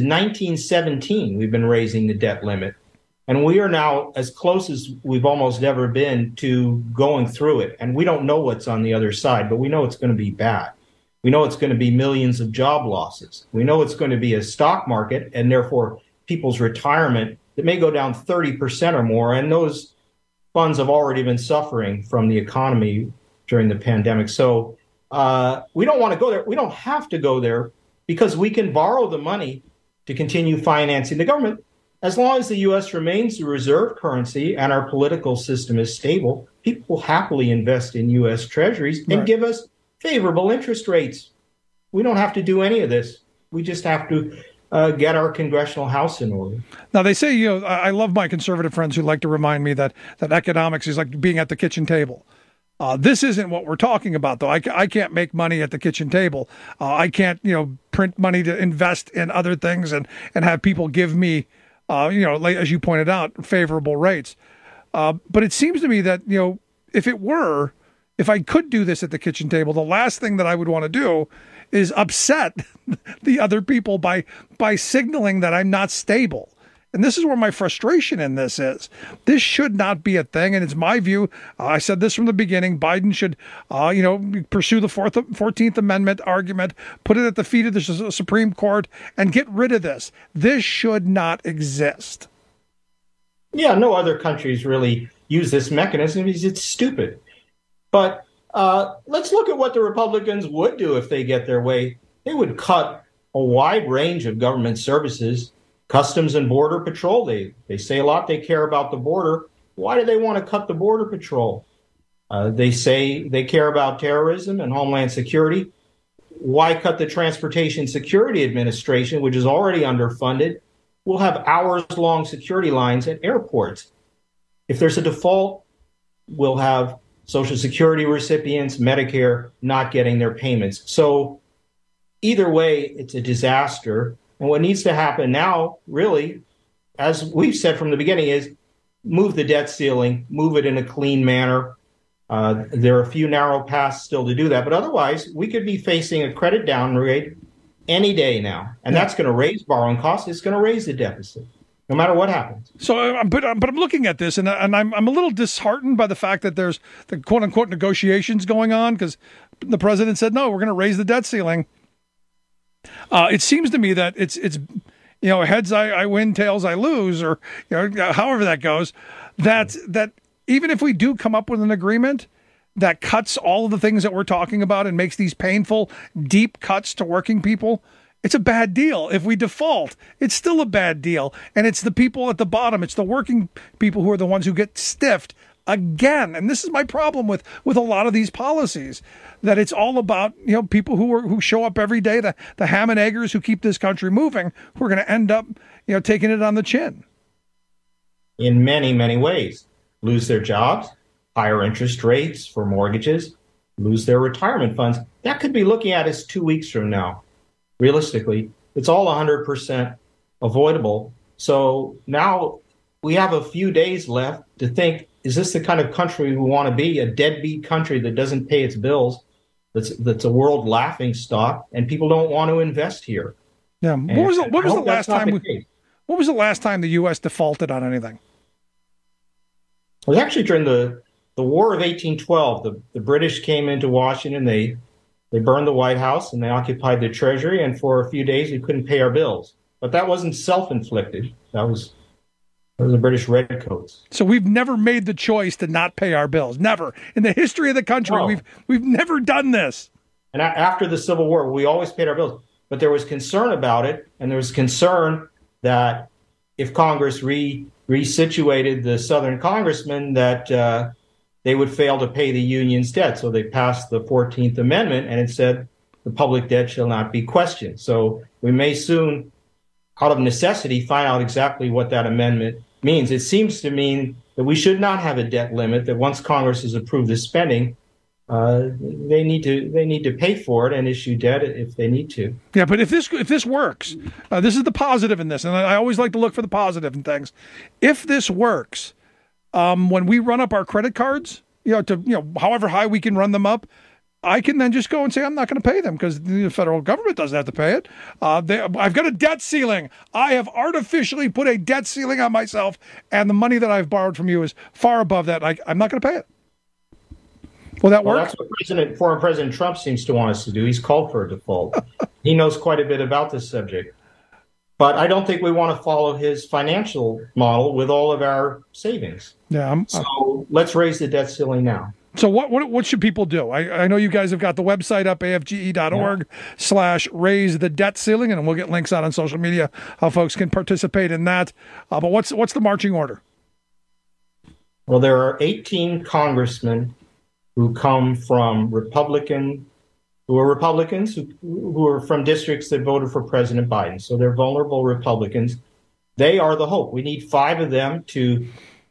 1917. We've been raising the debt limit. And we are now as close as we've almost ever been to going through it. And we don't know what's on the other side, but we know it's going to be bad. We know it's going to be millions of job losses. We know it's going to be a stock market and therefore people's retirement that may go down 30% or more. And those funds have already been suffering from the economy during the pandemic. So we don't want to go there. We don't have to go there because we can borrow the money to continue financing the government. As long as the U.S. remains the reserve currency and our political system is stable, people will happily invest in U.S. treasuries and give us favorable interest rates. We don't have to do any of this. We just have to get our congressional house in order. Now, they say, I love my conservative friends who like to remind me that economics is like being at the kitchen table. This isn't what we're talking about, though. I can't make money at the kitchen table. I can't, print money to invest in other things and have people give me like, as you pointed out, favorable rates. But it seems to me that, if I could do this at the kitchen table, the last thing that I would want to do is upset the other people by signaling that I'm not stable. And this is where my frustration in this is. This should not be a thing. And it's my view. I said this from the beginning. Biden should, pursue the 14th Amendment argument, put it at the feet of the Supreme Court, and get rid of this. This should not exist. Yeah, no other countries really use this mechanism because it's stupid. But let's look at what the Republicans would do if they get their way. They would cut a wide range of government services. Customs and Border Patrol, they say a lot they care about the border. Why do they want to cut the Border Patrol? They say they care about terrorism and Homeland Security. Why cut the Transportation Security Administration, which is already underfunded? We'll have hours-long security lines at airports. If there's a default, we'll have Social Security recipients, Medicare, not getting their payments. So either way, it's a disaster. And what needs to happen now, really, as we've said from the beginning, is move the debt ceiling, move it in a clean manner. There are a few narrow paths still to do that. But otherwise, we could be facing a credit downgrade any day now. And that's going to raise borrowing costs. It's going to raise the deficit. no matter what happens. So, but I'm looking at this, and I'm a little disheartened by the fact that there's the quote unquote negotiations going on, because the president said no, we're going to raise the debt ceiling. It seems to me that it's heads I win, tails I lose, or however that goes. That even if we do come up with an agreement that cuts all of the things that we're talking about and makes these painful, deep cuts to working people, it's a bad deal. If we default, it's still a bad deal. And it's the people at the bottom, it's the working people who are the ones who get stiffed again. And this is my problem with a lot of these policies, that it's all about, people who show up every day, the ham and eggers who keep this country moving, who are going to end up, taking it on the chin. In many, many ways. Lose their jobs, higher interest rates for mortgages, lose their retirement funds. That could be looking at us 2 weeks from now. Realistically, it's all 100% avoidable. So now we have a few days left to think, is this the kind of country we want to be? A deadbeat country that doesn't pay its bills, that's a world laughing stock, and people don't want to invest here. Yeah. What was the last time the U.S. defaulted on anything? It was actually during the War of 1812. The British came into Washington. They burned the White House and they occupied the Treasury. And for a few days, we couldn't pay our bills. But that wasn't self-inflicted. That was the British Redcoats. So we've never made the choice to not pay our bills. Never. In the history of the country, No. we've never done this. And after the Civil War, we always paid our bills. But there was concern about it. And there was concern that if Congress resituated the Southern congressmen, that they would fail to pay the Union's debt. So they passed the 14th Amendment, and it said the public debt shall not be questioned. So we may soon, out of necessity, find out exactly what that amendment means. It seems to mean that we should not have a debt limit, that once Congress has approved the spending, they need to pay for it and issue debt if they need to. Yeah, but if this works, this is the positive in this, and I always like to look for the positive in things. If this works, when we run up our credit cards, however high we can run them up, I can then just go and say I'm not going to pay them because the federal government doesn't have to pay it. I've got a debt ceiling. I have artificially put a debt ceiling on myself, and the money that I've borrowed from you is far above that. I'm not going to pay it. Will that work? That's what former President Trump seems to want us to do. He's called for a default. He knows quite a bit about this subject. But I don't think we want to follow his financial model with all of our savings. Yeah. So let's raise the debt ceiling now. So what should people do? I know you guys have got the website up, afge.org/raise the debt ceiling, and we'll get links out on social media how folks can participate in that. But what's the marching order? Well, there are 18 congressmen who come from Republicans who are from districts that voted for President Biden. So they're vulnerable Republicans. They are the hope. We need 5 of them to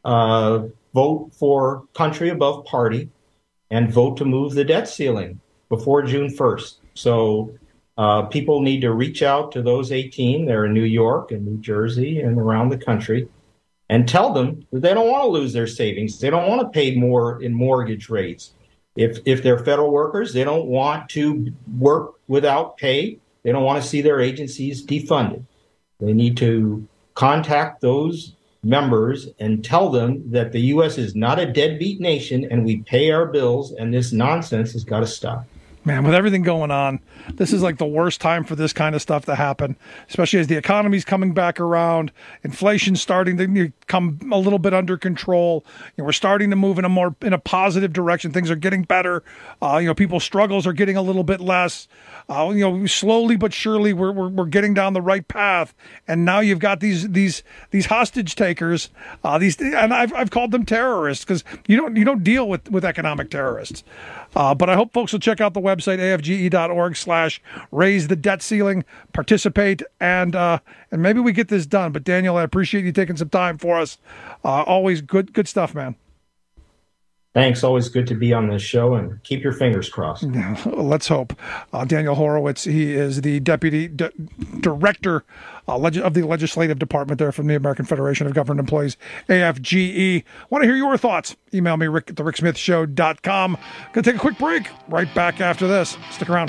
vote for country above party and vote to move the debt ceiling before June 1st. So people need to reach out to those 18. They're in New York and New Jersey and around the country, and tell them that they don't want to lose their savings. They don't want to pay more in mortgage rates. If they're federal workers, they don't want to work without pay. They don't want to see their agencies defunded. They need to contact those members and tell them that the U.S. is not a deadbeat nation and we pay our bills, and this nonsense has got to stop. Man, with everything going on, this is like the worst time for this kind of stuff to happen, especially as the economy's coming back around, inflation's starting to come a little bit under control. We're starting to move in a positive direction. Things are getting better. People's struggles are getting a little bit less. Slowly but surely we're getting down the right path. And now you've got these hostage takers. And I've called them terrorists because you don't deal with economic terrorists. But I hope folks will check out the website, afge.org/raise the debt ceiling, participate, and maybe we get this done. But Daniel, I appreciate you taking some time for us. Always good stuff, man. Thanks. Always good to be on this show, and keep your fingers crossed. Yeah, let's hope. Daniel Horowitz, he is the Deputy Director of the Legislative Department there from the American Federation of Government Employees, AFGE. Want to hear your thoughts? Email me, rick@thericksmithshow.com. Going to take a quick break. Right back after this. Stick around.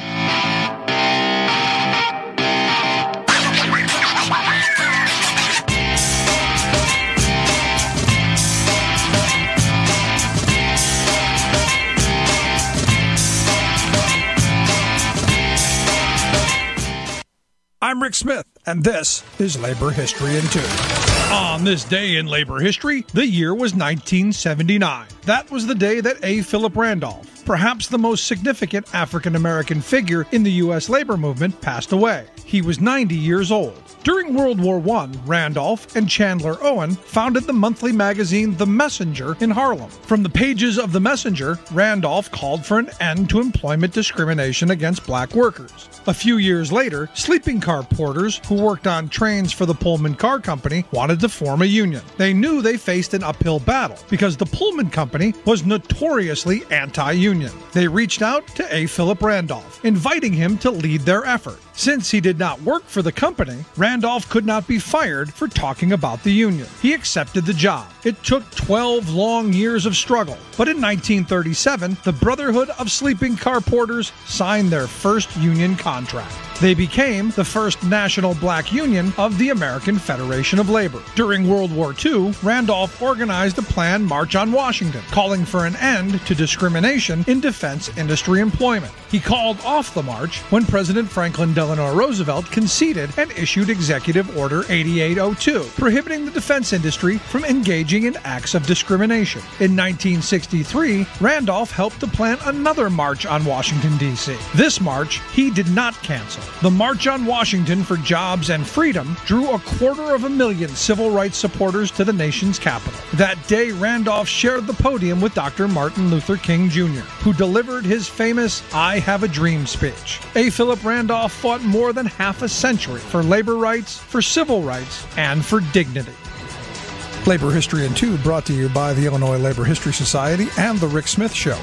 Rick Smith, and this is Labor History in 2. On this day in labor history, the year was 1979. That was the day that A. Philip Randolph, perhaps the most significant African-American figure in the U.S. labor movement, passed away. He was 90 years old. During World War I, Randolph and Chandler Owen founded the monthly magazine The Messenger in Harlem. From the pages of The Messenger, Randolph called for an end to employment discrimination against black workers. A few years later, sleeping car porters who worked on trains for the Pullman Car Company wanted to form a union. They knew they faced an uphill battle because the Pullman Company was notoriously anti-union. They reached out to A. Philip Randolph, inviting him to lead their effort. Since he did not work for the company, Randolph could not be fired for talking about the union. He accepted the job. It took 12 long years of struggle, but in 1937, the Brotherhood of Sleeping Car Porters signed their first union contract. They became the first national black union of the American Federation of Labor. During World War II, Randolph organized a planned March on Washington, calling for an end to discrimination in defense industry employment. He called off the march when President Franklin Delano Roosevelt conceded and issued Executive Order 8802, prohibiting the defense industry from engaging in acts of discrimination. In 1963, Randolph helped to plan another March on Washington, D.C. This march he did not cancel. The March on Washington for Jobs and Freedom drew 250,000 civil rights supporters to the nation's capital. That day, Randolph shared the podium with Dr. Martin Luther King Jr., who delivered his famous I Have a Dream speech. A. Philip Randolph fought more than half a century for labor rights, for civil rights, and for dignity. Labor History in 2 brought to you by the Illinois Labor History Society and The Rick Smith Show.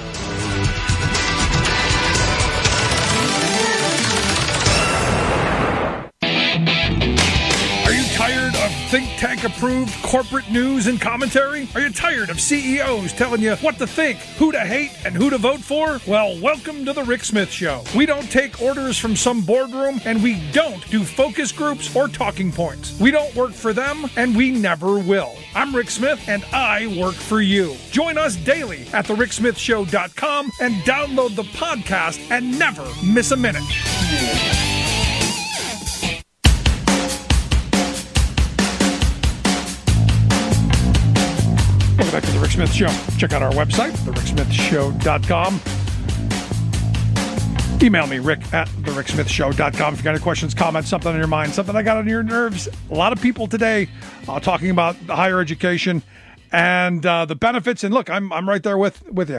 Think Tank approved corporate news and commentary? Are you tired of CEOs telling you what to think, who to hate, and who to vote for? Well, welcome to the Rick Smith Show. We don't take orders from some boardroom, and we don't do focus groups or talking points. We don't work for them, and we never will. I'm Rick Smith, and I work for you. Join us daily at thericksmithshow.com and download the podcast and never miss a minute. Welcome back to The Rick Smith Show. Check out our website, thericksmithshow.com. Email me, rick at thericksmithshow.com. If you got any questions, comments, something on your mind, something I got on your nerves. A lot of people today talking about higher education and the benefits. And look, I'm right there with you.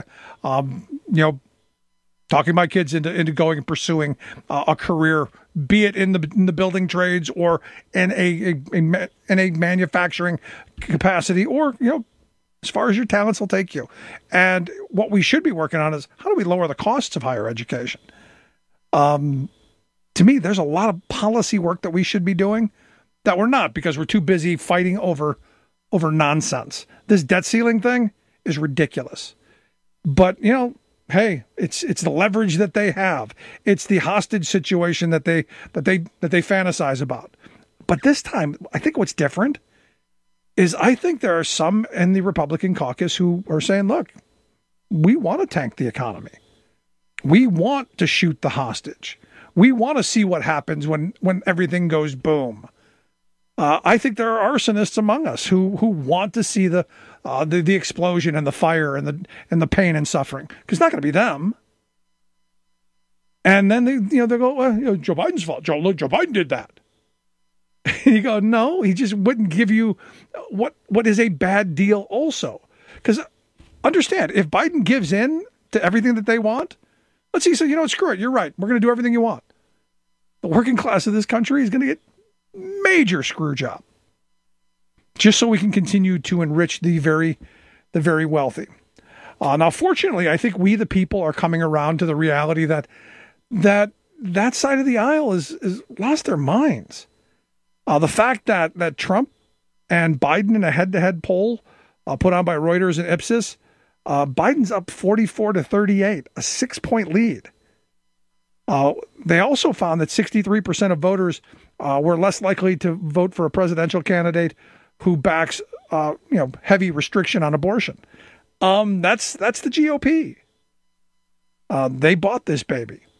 Talking my kids into going and pursuing a career, be it in the building trades or in a manufacturing capacity, or as far as your talents will take you. And what we should be working on is how do we lower the costs of higher education? To me, there's a lot of policy work that we should be doing that we're not, because we're too busy fighting over nonsense. This debt ceiling thing is ridiculous. But, hey, it's the leverage that they have. It's the hostage situation that they fantasize about. But this time, I think what's different is I think there are some in the Republican caucus who are saying, look, we want to tank the economy. We want to shoot the hostage. We want to see what happens when everything goes boom. I think there are arsonists among us who want to see the explosion and the fire and the pain and suffering, because it's not going to be them. And then they go, well, Joe Biden's fault. Joe Biden did that. You go, no, he just wouldn't give you what is a bad deal also. Because understand, if Biden gives in to everything that they want, let's see, so screw it, you're right, we're going to do everything you want. The working class of this country is going to get major screw job, just so we can continue to enrich the very wealthy. Now, fortunately, I think we the people are coming around to the reality that side of the aisle is lost their minds. The fact that Trump and Biden in a head-to-head poll put on by Reuters and Ipsos, Biden's up 44-38, a 6-point lead. They also found that 63% of voters were less likely to vote for a presidential candidate who backs heavy restriction on abortion. That's the GOP. They bought this baby.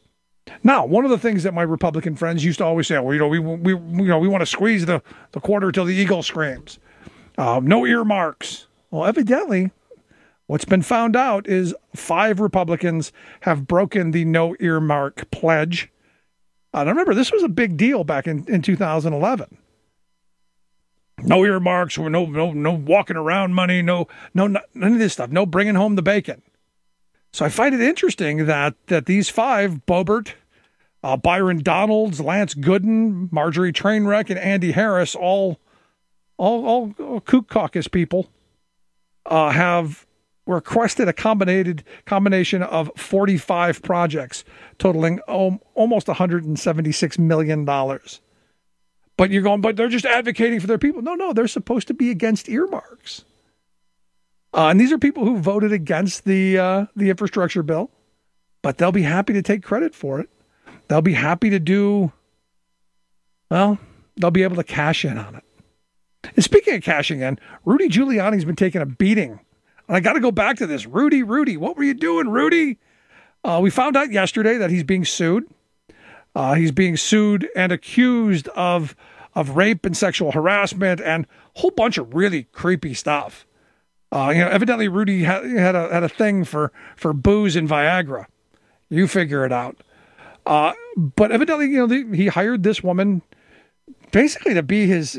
Now, one of the things that my Republican friends used to always say, well, we want to squeeze the quarter till the eagle screams. No earmarks. Well, evidently, what's been found out is 5 Republicans have broken the no earmark pledge. And remember, this was a big deal back in 2011. No earmarks, no walking around money, no none of this stuff, no bringing home the bacon. So I find it interesting that these 5, Boebert, Byron Donalds, Lance Gooden, Marjorie Trainwreck, and Andy Harris, all Kook Caucus people, have requested a combination of 45 projects totaling almost $176 million. But you're going, but they're just advocating for their people. No, they're supposed to be against earmarks. And these are people who voted against the infrastructure bill, but they'll be happy to take credit for it. They'll be happy to do, well, they'll be able to cash in on it. And speaking of cashing in, Rudy Giuliani's been taking a beating. And I got to go back to this. Rudy, what were you doing, Rudy? We found out yesterday that he's being sued. He's being sued and accused of rape and sexual harassment and a whole bunch of really creepy stuff. Evidently Rudy had a thing for booze and Viagra. You figure it out. But evidently, he hired this woman basically to be his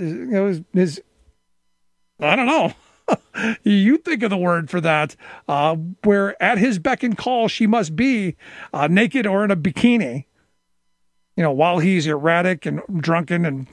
I don't know. You think of the word for that, where at his beck and call, she must be naked or in a bikini. While he's erratic and drunken and,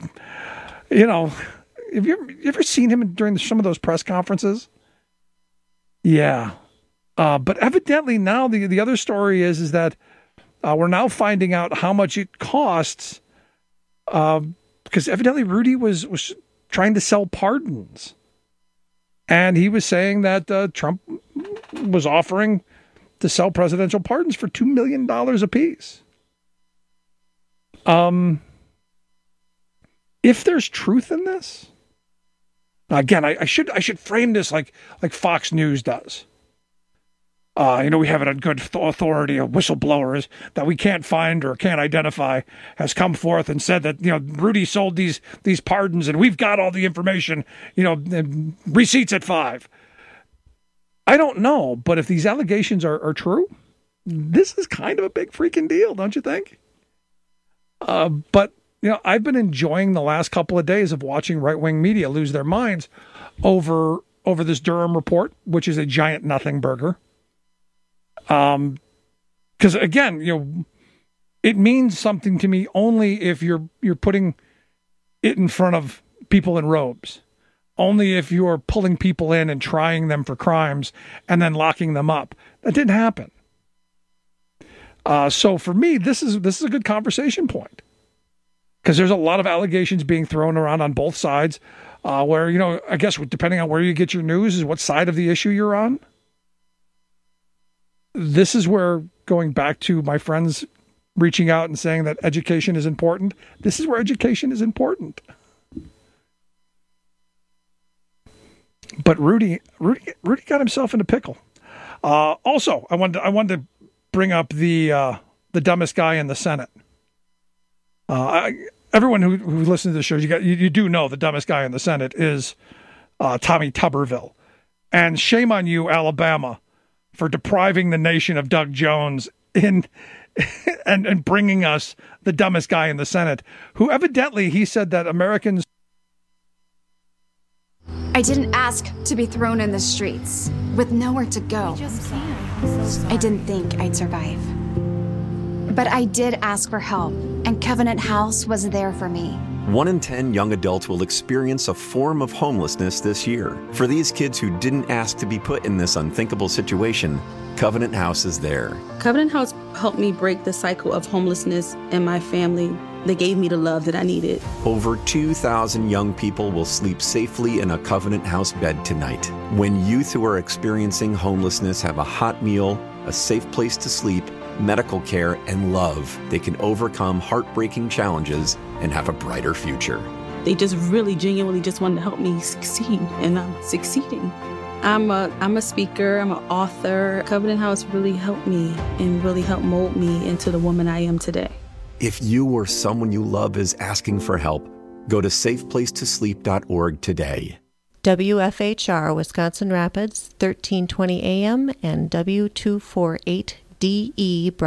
have you ever seen him during some of those press conferences? Yeah. But evidently now the other story is that we're now finding out how much it costs because evidently Rudy was trying to sell pardons. And he was saying that Trump was offering to sell presidential pardons for $2 million apiece. If there's truth in this, again, I should frame this like Fox News does. We have it on good authority of whistleblowers that we can't find or can't identify has come forth and said that, Rudy sold these pardons and we've got all the information, receipts at 5. I don't know, but if these allegations are true, this is kind of a big freaking deal, don't you think? But I've been enjoying the last couple of days of watching right-wing media lose their minds over this Durham report, which is a giant nothing burger. Because again, it means something to me only if you're putting it in front of people in robes, only if you're pulling people in and trying them for crimes and then locking them up. That didn't happen. So for me, this is a good conversation point because there's a lot of allegations being thrown around on both sides, where, I guess depending on where you get your news is what side of the issue you're on. This is where, going back to my friends reaching out and saying that education is important, this is where education is important. But Rudy got himself in a pickle. Also, I wanted to bring up the dumbest guy in the Senate. Everyone who listens to the show, you do know the dumbest guy in the Senate is Tommy Tuberville. And shame on you, Alabama, for depriving the nation of Doug Jones and bringing us the dumbest guy in the Senate, who evidently he said that Americans. I didn't ask to be thrown in the streets with nowhere to go. I didn't think I'd survive. But I did ask for help, and Covenant House was there for me. 1 in 10 young adults will experience a form of homelessness this year. For these kids who didn't ask to be put in this unthinkable situation, Covenant House is there. Covenant House helped me break the cycle of homelessness in my family. They gave me the love that I needed. Over 2,000 young people will sleep safely in a Covenant House bed tonight. When youth who are experiencing homelessness have a hot meal, a safe place to sleep, medical care, and love, they can overcome heartbreaking challenges and have a brighter future. They just really genuinely just wanted to help me succeed, and I'm succeeding. I'm a speaker. I'm an author. Covenant House really helped me and really helped mold me into the woman I am today. If you or someone you love is asking for help, go to safeplacetosleep.org today. WFHR Wisconsin Rapids, 1320 AM and W248DE